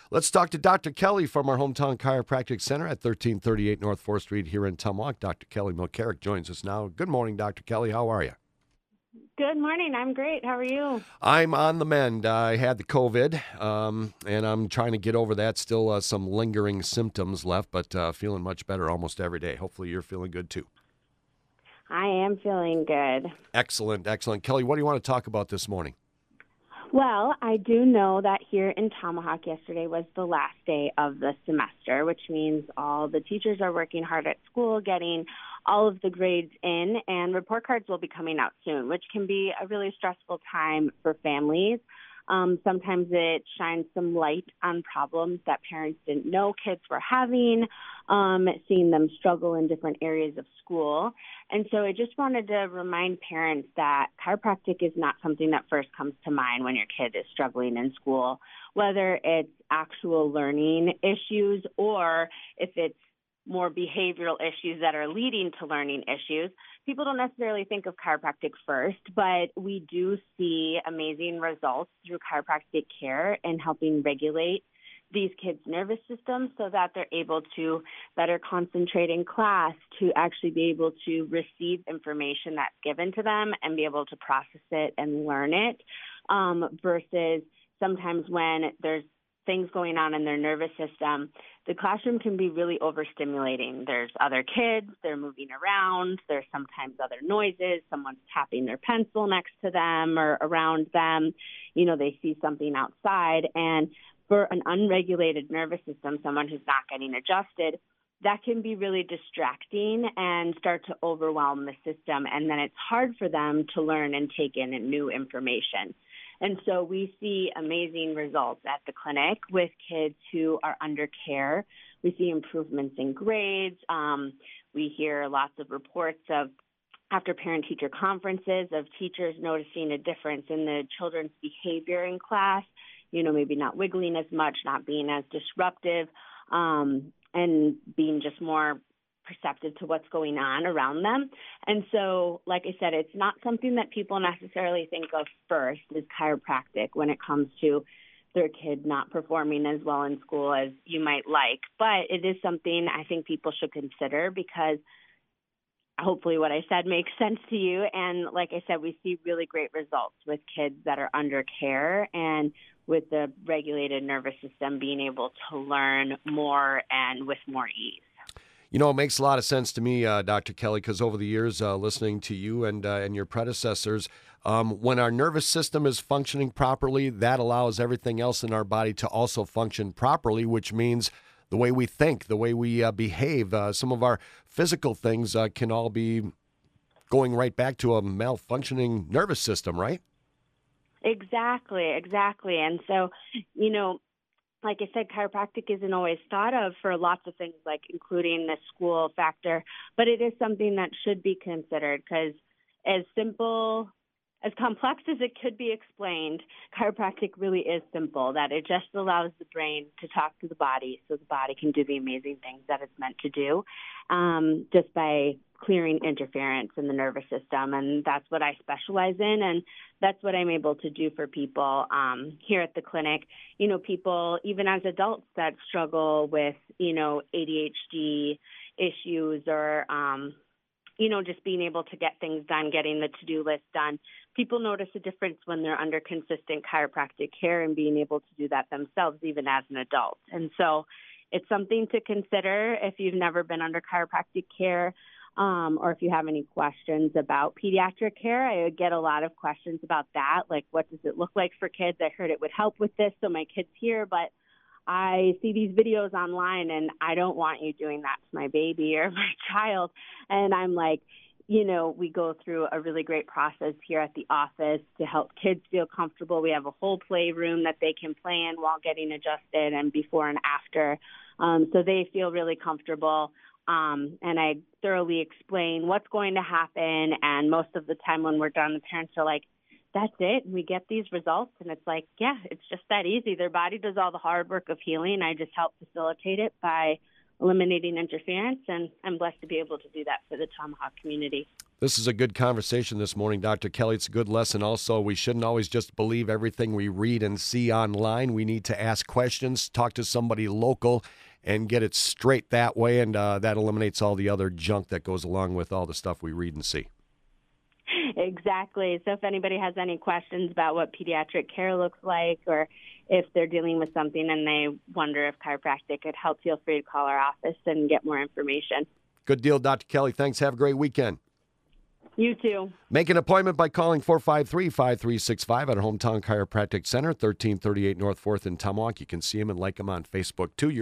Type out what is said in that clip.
Let's talk to Dr. Kelly from our hometown chiropractic center at 1338 North 4th Street here in Tumwauk. Dr. Kelly Milcarrick joins us now. Good morning, Dr. Kelly. How are you? Good morning. I'm great. How are you? I'm on the mend. I had the COVID, and I'm trying to get over that. Still some lingering symptoms left, but feeling much better almost every day. Hopefully you're feeling good too. I am feeling good. Excellent, excellent. Kelly, what do you want to talk about this morning? Well, I do know that here in Tomahawk yesterday was the last day of the semester, which means all the teachers are working hard at school, getting all of the grades in, and report cards will be coming out soon, which can be a really stressful time for families. Sometimes it shines some light on problems that parents didn't know kids were having, seeing them struggle in different areas of school. And so I just wanted to remind parents that chiropractic is not something that first comes to mind when your kid is struggling in school, whether it's actual learning issues or if it's more behavioral issues that are leading to learning issues. People don't necessarily think of chiropractic first, but we do see amazing results through chiropractic care in helping regulate these kids' nervous systems so that they're able to better concentrate in class, to actually be able to receive information that's given to them and be able to process it and learn it, versus sometimes when there's things going on in their nervous system, the classroom can be really overstimulating. There's other kids, they're moving around, there's sometimes other noises, someone's tapping their pencil next to them or around them, they see something outside. And for an unregulated nervous system, someone who's not getting adjusted, that can be really distracting and start to overwhelm the system. And then it's hard for them to learn and take in new information. And so we see amazing results at the clinic with kids who are under care. We see improvements in grades. We hear lots of reports of after parent-teacher conferences of teachers noticing a difference in the children's behavior in class, maybe not wiggling as much, not being as disruptive, and being just more perceptive to what's going on around them. And so, like I said, it's not something that people necessarily think of first is chiropractic when it comes to their kid not performing as well in school as you might like. But it is something I think people should consider because hopefully what I said makes sense to you. And like I said, we see really great results with kids that are under care and with the regulated nervous system being able to learn more and with more ease. It makes a lot of sense to me, Dr. Kelly, because over the years, listening to you and your predecessors, when our nervous system is functioning properly, that allows everything else in our body to also function properly, which means the way we think, the way we behave, some of our physical things can all be going right back to a malfunctioning nervous system, right? Exactly. And so, like I said, chiropractic isn't always thought of for lots of things, like including the school factor, but it is something that should be considered because as complex as it could be explained, chiropractic really is simple, that it just allows the brain to talk to the body so the body can do the amazing things that it's meant to do, just by clearing interference in the nervous system. And that's what I specialize in, and that's what I'm able to do for people here at the clinic. People, even as adults that struggle with, ADHD issues or, just being able to get things done, getting the to-do list done. People notice a difference when they're under consistent chiropractic care and being able to do that themselves, even as an adult. And so it's something to consider if you've never been under chiropractic care, or if you have any questions about pediatric care. I get a lot of questions about that, like what does it look like for kids? I heard it would help with this, so my kid's here, but I see these videos online and I don't want you doing that to my baby or my child. And I'm like, we go through a really great process here at the office to help kids feel comfortable. We have a whole playroom that they can play in while getting adjusted and before and after. So they feel really comfortable. And I thoroughly explain what's going to happen. And most of the time when we're done, the parents are like, that's it. We get these results. And it's like, yeah, it's just that easy. Their body does all the hard work of healing. I just help facilitate it by eliminating interference, and I'm blessed to be able to do that for the Tomahawk community. This is a good conversation this morning, Dr. Kelly. It's a good lesson also. We shouldn't always just believe everything we read and see online. We need to ask questions, talk to somebody local, and get it straight that way, and that eliminates all the other junk that goes along with all the stuff we read and see. Exactly. So if anybody has any questions about what pediatric care looks like, or if they're dealing with something and they wonder if chiropractic could help, feel free to call our office and get more information. Good deal, Dr. Kelly. Thanks. Have a great weekend. You too. Make an appointment by calling 453-5365 at Hometown Chiropractic Center, 1338 North 4th in Tomahawk. You can see them and like them on Facebook, too.